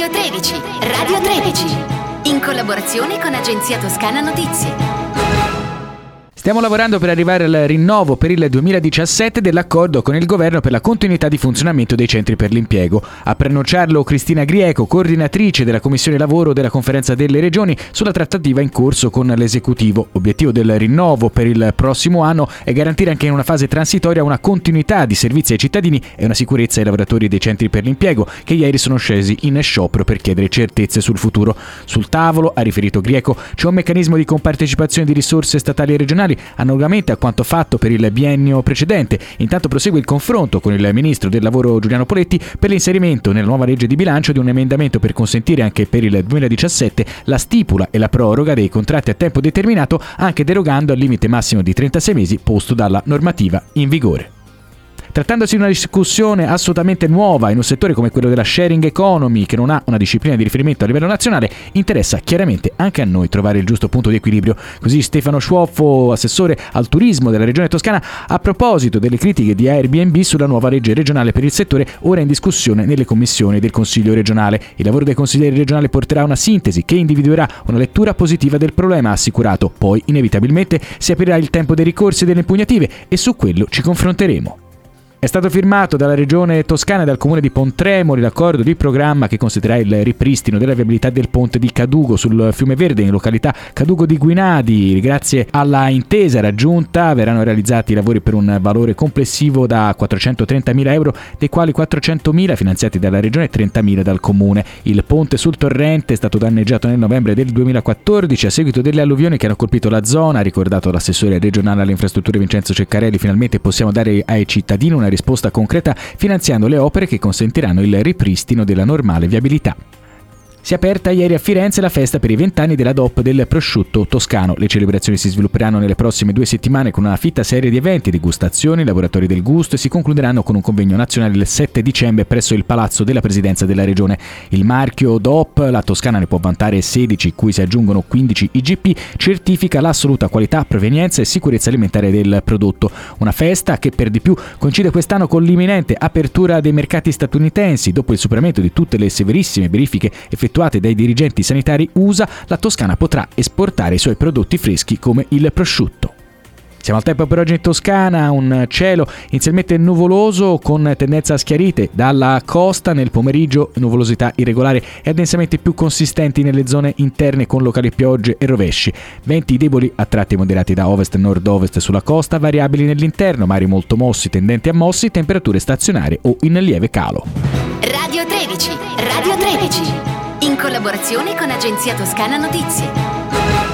Radio 13, Radio 13, in collaborazione con Agenzia Toscana Notizie. Stiamo lavorando per arrivare al rinnovo per il 2017 dell'accordo con il governo per la continuità di funzionamento dei centri per l'impiego. A preannunciarlo Cristina Grieco, coordinatrice della Commissione Lavoro della Conferenza delle Regioni, sulla trattativa in corso con l'esecutivo. L'obiettivo del rinnovo per il prossimo anno è garantire anche in una fase transitoria una continuità di servizi ai cittadini e una sicurezza ai lavoratori dei centri per l'impiego, che ieri sono scesi in sciopero per chiedere certezze sul futuro. Sul tavolo, ha riferito Grieco, c'è un meccanismo di compartecipazione di risorse statali e regionali analogamente a quanto fatto per il biennio precedente. Intanto prosegue il confronto con il ministro del lavoro Giuliano Poletti per l'inserimento nella nuova legge di bilancio di un emendamento per consentire anche per il 2017 la stipula e la proroga dei contratti a tempo determinato, anche derogando al limite massimo di 36 mesi posto dalla normativa in vigore. Trattandosi di una discussione assolutamente nuova in un settore come quello della sharing economy, che non ha una disciplina di riferimento a livello nazionale, interessa chiaramente anche a noi trovare il giusto punto di equilibrio. Così Stefano Sciuoffo, assessore al turismo della Regione Toscana, a proposito delle critiche di Airbnb sulla nuova legge regionale per il settore, ora in discussione nelle commissioni del Consiglio regionale. Il lavoro dei consiglieri regionali porterà una sintesi che individuerà una lettura positiva del problema, ha assicurato. Poi, inevitabilmente, si aprirà il tempo dei ricorsi e delle impugnative e su quello ci confronteremo. È stato firmato dalla Regione Toscana e dal Comune di Pontremoli l'accordo di programma che considererà il ripristino della viabilità del ponte di Cadugo sul Fiume Verde in località Cadugo di Guinadi. Grazie alla intesa raggiunta verranno realizzati i lavori per un valore complessivo da 430.000 euro, dei quali 400.000 finanziati dalla Regione e 30.000 dal Comune. Il ponte sul torrente è stato danneggiato nel novembre del 2014 a seguito delle alluvioni che hanno colpito la zona. Ha ricordato l'assessore regionale alle infrastrutture Vincenzo Ceccarelli: finalmente possiamo dare ai cittadini una risposta concreta finanziando le opere che consentiranno il ripristino della normale viabilità. Si è aperta ieri a Firenze la festa per i 20 anni della DOP del prosciutto toscano. Le celebrazioni si svilupperanno nelle prossime 2 settimane con una fitta serie di eventi, degustazioni, laboratori del gusto e si concluderanno con un convegno nazionale il 7 dicembre presso il Palazzo della Presidenza della Regione. Il marchio DOP, la Toscana ne può vantare 16, cui si aggiungono 15 IGP, certifica l'assoluta qualità, provenienza e sicurezza alimentare del prodotto. Una festa che per di più coincide quest'anno con l'imminente apertura dei mercati statunitensi. Dopo il superamento di tutte le severissime verifiche effettuate dai dirigenti sanitari USA, la Toscana potrà esportare i suoi prodotti freschi come il prosciutto. Siamo al tempo per oggi in Toscana, un cielo inizialmente nuvoloso con tendenza a schiarite, dalla costa nel pomeriggio nuvolosità irregolare e addensamenti più consistenti nelle zone interne con locali piogge e rovesci. Venti deboli a tratti moderati da ovest e nord-ovest sulla costa, variabili nell'interno, mari molto mossi tendenti a mossi, temperature stazionarie o in lieve calo. Radio 13, Radio 13, in collaborazione con Agenzia Toscana Notizie.